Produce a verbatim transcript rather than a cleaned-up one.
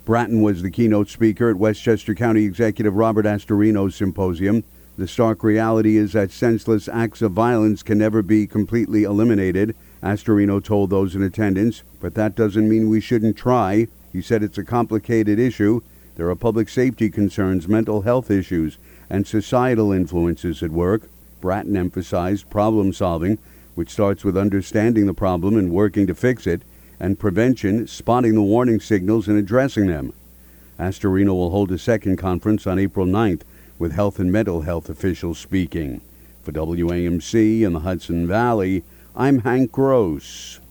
Bratton was the keynote speaker at Westchester County Executive Robert Astorino's symposium. The stark reality is that senseless acts of violence can never be completely eliminated, Astorino told those in attendance, but that doesn't mean we shouldn't try. He said it's a complicated issue. There are public safety concerns, mental health issues, and societal influences at work. Bratton emphasized problem solving, which starts with understanding the problem and working to fix it, and prevention, spotting the warning signals and addressing them. Astorino will hold a second conference on April ninth with health and mental health officials speaking. For W A M C in the Hudson Valley, I'm Hank Gross.